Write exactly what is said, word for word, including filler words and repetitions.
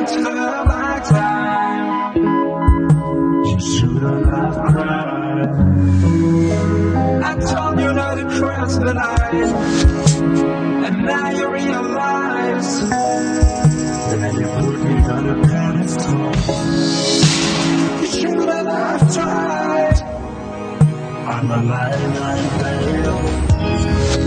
wasted my time. You shouldn't have cried. I told you not to cross the line, and now you realize that you put me on a pedestal. You shouldn't have tried. I'm alive, I failed.